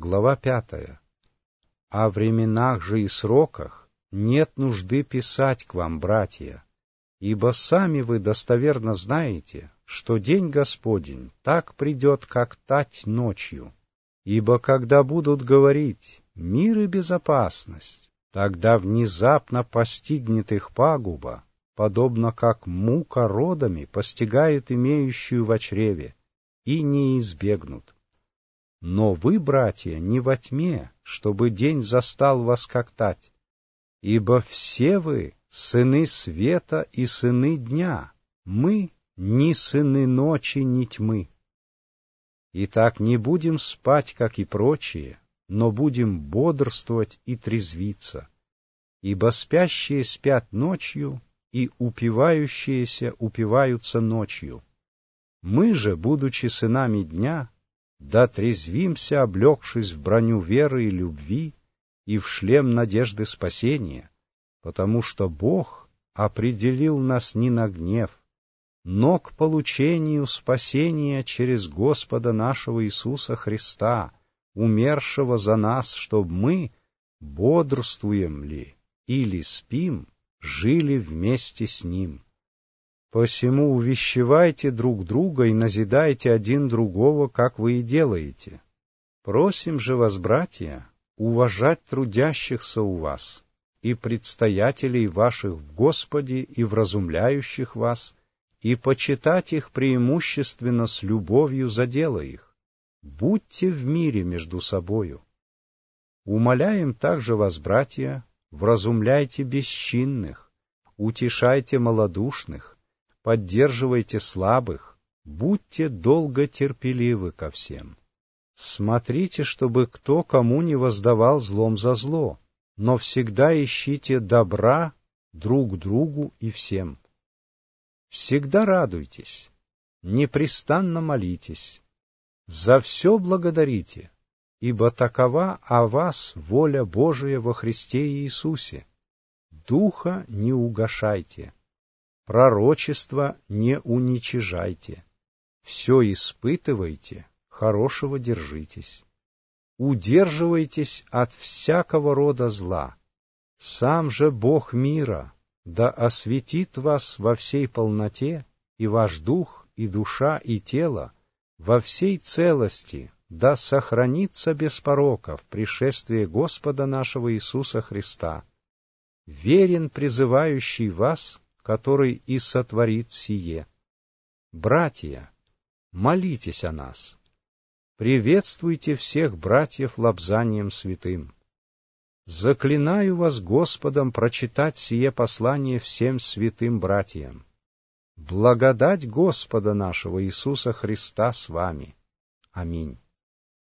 Глава 5. О временах же и сроках нет нужды писать к вам, братья, ибо сами вы достоверно знаете, что день Господень так придет, как тать ночью. Ибо когда будут говорить «мир и безопасность», тогда внезапно постигнет их пагуба, подобно как мука родами постигает имеющую во чреве, и не избегнут. Но вы, братья, не во тьме, чтобы день застал вас как тать, ибо все вы сыны света и сыны дня, мы ни сыны ночи, ни тьмы. Итак, не будем спать, как и прочие, но будем бодрствовать и трезвиться, ибо спящие спят ночью, и упивающиеся упиваются ночью. Мы же, будучи сынами дня, да трезвимся, облегшись в броню веры и любви и в шлем надежды спасения, потому что Бог определил нас не на гнев, но к получению спасения через Господа нашего Иисуса Христа, умершего за нас, чтобы мы, бодрствуем ли или спим, жили вместе с Ним. Посему увещевайте друг друга и назидайте один другого, как вы и делаете. Просим же вас, братья, уважать трудящихся у вас и предстоятелей ваших в Господе и вразумляющих вас, и почитать их преимущественно с любовью за дело их. Будьте в мире между собою. Умоляем также вас, братья, вразумляйте бесчинных, утешайте малодушных, поддерживайте слабых, будьте долго терпеливы ко всем. Смотрите, чтобы кто кому не воздавал злом за зло, но всегда ищите добра друг другу и всем. Всегда радуйтесь, непрестанно молитесь, за все благодарите, ибо такова о вас воля Божия во Христе Иисусе. Духа не угашайте, пророчество не уничижайте, все испытывайте, хорошего держитесь. Удерживайтесь от всякого рода зла. Сам же Бог мира да осветит вас во всей полноте, и ваш дух, и душа, и тело во всей целости, да сохранится без порока в пришествии Господа нашего Иисуса Христа. Верен призывающий вас, который и сотворит сие. Братья, молитесь о нас. Приветствуйте всех братьев лобзанием святым. Заклинаю вас Господом прочитать сие послание всем святым братьям. Благодать Господа нашего Иисуса Христа с вами. Аминь.